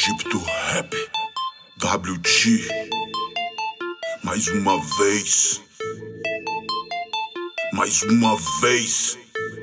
Egipto Rap, WT, mais uma vez, mais uma vez.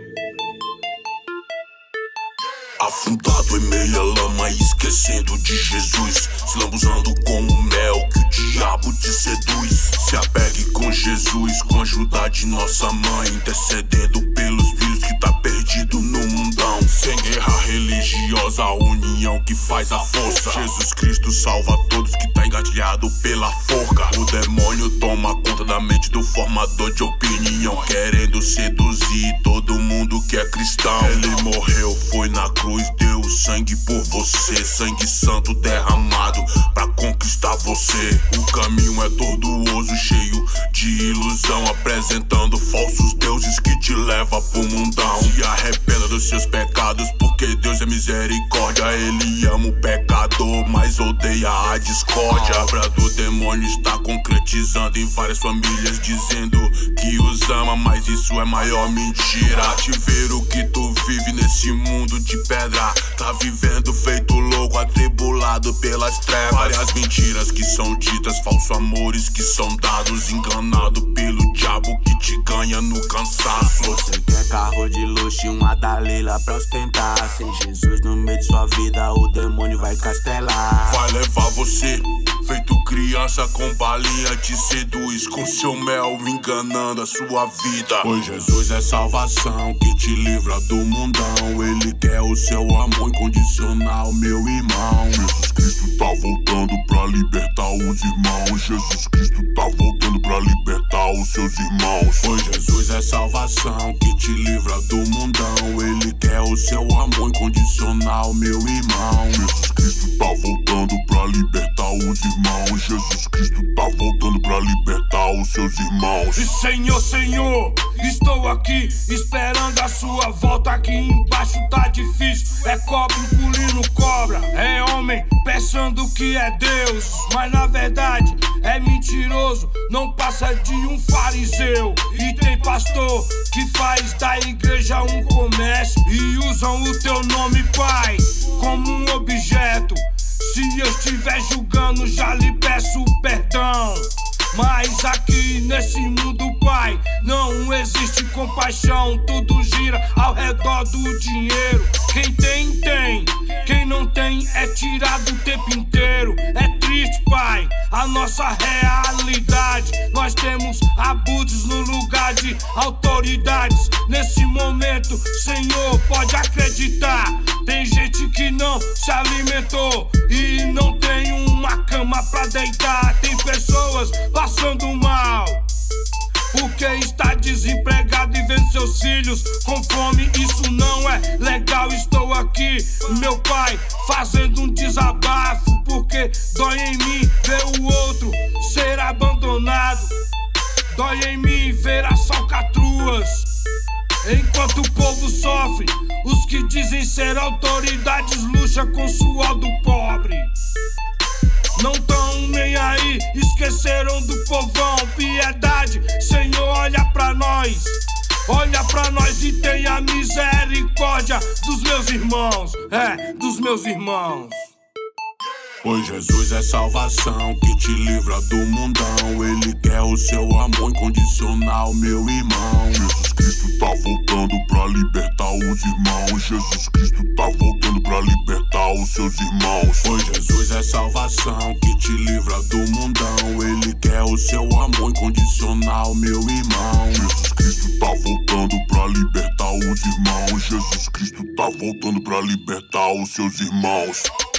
Afundado em meia lama, esquecendo de Jesus, se lambuzando com o mel que o diabo te seduz. Se apegue com Jesus, com a ajuda de nossa mãe, intercedendo pelos filhos que tá perdido no mundão. Sem guerra religiosa, a união que faz a força. Jesus Cristo salva todos que tá engatilhado pela forca. O demônio toma conta da mente do formador de opinião, querendo seduzir todo mundo que é cristão. Ele morreu, foi na cruz, deu sangue por você, sangue santo derramado pra conquistar você. O caminho é tortuoso, cheio de ilusão, apresentando falsos deuses que te leva pro mundão. Se arrependa dos seus pecados, porque Deus é misericórdia. Ele ama o pecador, mas odeia a discórdia. A obra do demônio está concretizando em várias famílias, dizendo que os ama, mas isso é maior mentira. Te ver o que tu vive nesse mundo de pedra, tá vivendo feito louco, atribulado pelas trevas. Várias mentiras que são ditas, falsos amores que são dados, enganado pelo diabo que te ganha no cansaço. Você quer carro de luxo e uma Dalila pra ostentar, sem Jesus no meio de sua vida o demônio vai castelar. Vai levar você, feito criança com balinha, te seduz com seu mel, enganando a sua vida. Pois Jesus é salvação que te livra do mundão. Ele quer o seu amor incondicional, meu irmão. Jesus Cristo tá voltando pra libertar os irmãos. Jesus Cristo tá voltando pra libertar os seus irmãos. Pois Jesus é salvação que te livra do mundão. Ele quer o seu amor incondicional, meu irmão. Jesus Cristo tá voltando pra libertar os irmãos. Jesus Cristo tá voltando pra libertar os seus irmãos. E Senhor, estou aqui esperando a sua volta. Aqui embaixo tá difícil, é cobra engolindo cobra. É homem pensando que é Deus, mas na verdade é mentiroso, não passa de um fariseu. E tem pastor que faz da igreja um comércio e usam o teu nome, Pai, como um objeto. Se eu estiver julgando, já lhe peço perdão. Mas aqui nesse mundo, Pai, não existe compaixão. Tudo gira ao redor do dinheiro. Quem tem, tem. Quem não tem é tirado o tempo inteiro. É triste, Pai, a nossa realidade. Nós temos abusos no lugar de autoridades. Nesse momento, Senhor, pode acreditar, tem gente que não se alimentou e não tem uma cama pra deitar. Tem pessoas passando mal porque está desempregado e vendo seus filhos com fome. Isso não é legal. Estou aqui, meu Pai, fazendo um desabafo, porque dói em mim ver o outro ser abandonado. Dói em mim ver as falcatruas enquanto o povo sofre. Os que dizem ser autoridades luxam com o suor do pobre. Não tão nem aí, esqueceram do povão. Piedade, Senhor, olha pra nós. Olha pra nós e tenha misericórdia dos meus irmãos. Dos meus irmãos. Pois Jesus é salvação que te livra do mundão. Ele quer o seu amor incondicional, meu irmão. Jesus Cristo tá voltando pra libertar os irmãos. Jesus Cristo tá voltando pra libertar os seus irmãos. Pois Jesus é salvação que te livra do mundão. Ele quer o seu amor incondicional, meu irmão. Jesus Cristo tá voltando pra libertar os irmãos. Jesus Cristo tá voltando pra libertar os seus irmãos.